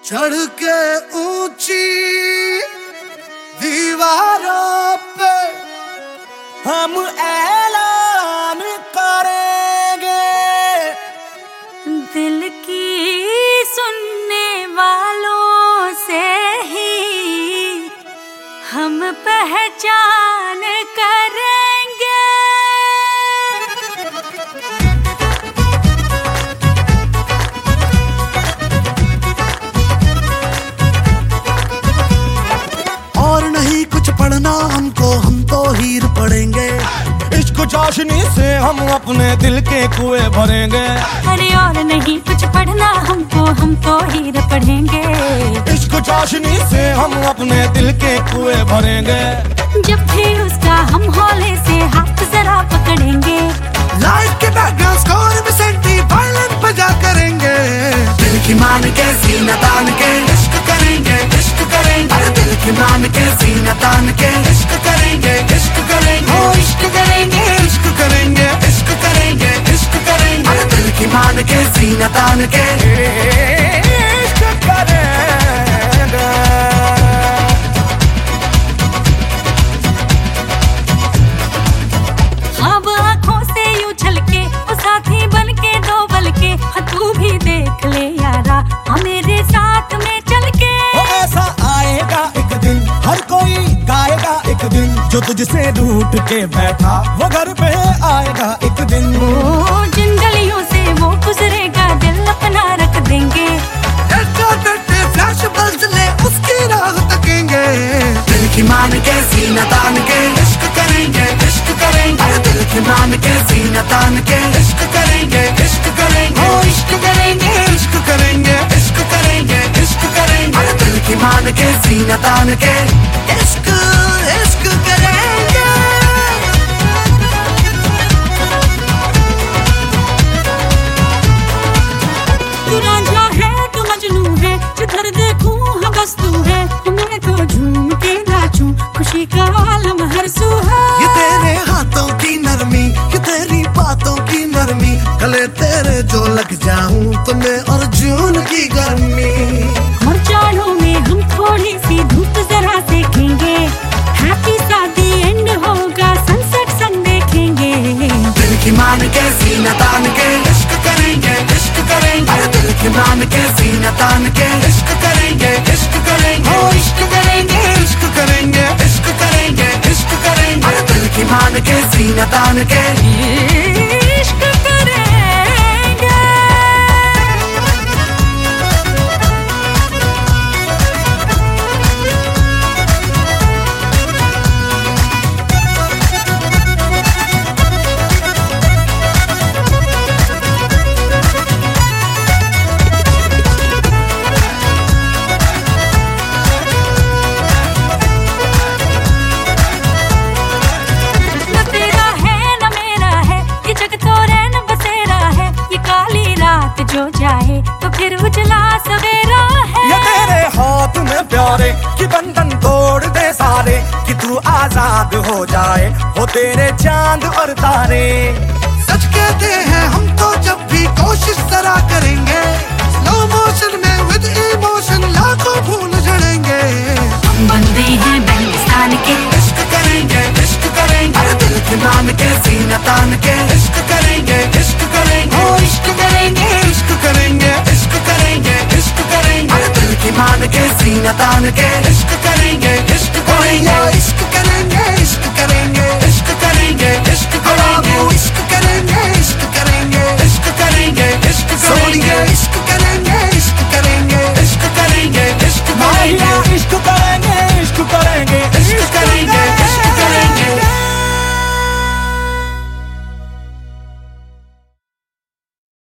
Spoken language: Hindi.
चढ़ के ऊंची दीवारों पे हम ऐलान करेंगे, दिल की सुनने वालों से ही हम पहचान करेंगे। और नहीं कुछ पढ़ना हमको, हम तो हीर पढ़ेंगे। इश्क चाशनी से हम अपने दिल के कुएं भरेंगे। अरे और नहीं कुछ पढ़ना हमको, हम तो हीर पढ़ेंगे। इश्क चाशनी से हम अपने दिल के कुएं भरेंगे। जब भी उसका हम हौले से हाथ जरा पकड़ेंगे, लाइफ के बैकग्राउंड स्कोर में सेंटी वायलिन बजा करेंगे। दिल की मान के सीना तान के इश्क करेंगे, इश्क करेंगे। अरे दिल की मान के सीना तान के इश्क करेंगे, इश्क करेंगे। ओ इश्क करेंगे, इश्क करेंगे, इश्क करेंगे, इश्क करेंगे। अरे दिल की मान के सीना तान के इश्क करेंगे। अब आँखों से यूं झलके वो साथी बन के दो बल के, तू भी देख ले यारा हाँ मेरे साथ में चल के। वो ऐसा आएगा एक दिन, हर कोई गाएगा एक दिन, जो तुझसे रूठ के बैठा वो घर पे आएगा एक दिन। ओ जिन गलियों से वो गुजरेगा दिल अपना रख देंगे। फ्लैश बल्ब ले उसकी राह तकेंगे। दिल की मान के सीना तान के इश्क करेंगे, इश्क करेंगे। अरे दिल की मान के सीना तान के इश्क करेंगे, इश्क करेंगे। ओ इश्क करेंगे, इश्क करेंगे, इश्क करेंगे, इश्क करेंगे। अरे दिल की मान के सीना तान के इश्क इश्क करेंगे। तू रांझा है तू मजनू है, जिधर देखूं हाँ बस तू है। मैं तो झूम के नाचूं खुशी का आलम हर सू है। ये तेरे हाथों की नरमी, ये तेरी बातों की नरमी, गले तेरे जो लग जाऊं तो मैं अर्जुन की गर्मी। और चारों में हम थोड़ी सी धूप जरा सेकेंगे, हैप्पी शादी एंड होगा सनसेट सन देखेंगे। दिल की मान के सीना तान के इश्क करेंगे, इश्क करेंगे। अरे दिल की मान के सीना तान के इश्क करेंगे, इश्क करेंगे। ओ इश्क करेंगे, इश्क करेंगे, इश्क करेंगे, इश्क करेंगे। अरे दिल की मान के सीना तान के इश्क करेंगे। जो जाए तो फिर उजला सवेरा है। ये तेरे हाथ में प्यारे कि बंधन तोड़ दे सारे, कि तू आजाद हो जाए हो तेरे चांद और तारे। सच कहते हैं हम तो जब भी कोशिश जरा करेंगे, स्लो मोशन में विद इमोशन लाखों फूल झड़ेंगे। हम बंदे हैं बेंगिस्तान के, इश्क करेंगे, इश्क करेंगे। अरे दिल की मान के सीना तान के इश्क करेंगे, इश्क करेंगे। ओ इश्क करेंगे, इश्क करेंगे, इश्क करेंगे, इश्क करेंगे। अरे दिल की मान के सीना तान के इश्क करेंगे, इश्क करेंगे, इश्क करेंगे, इश्क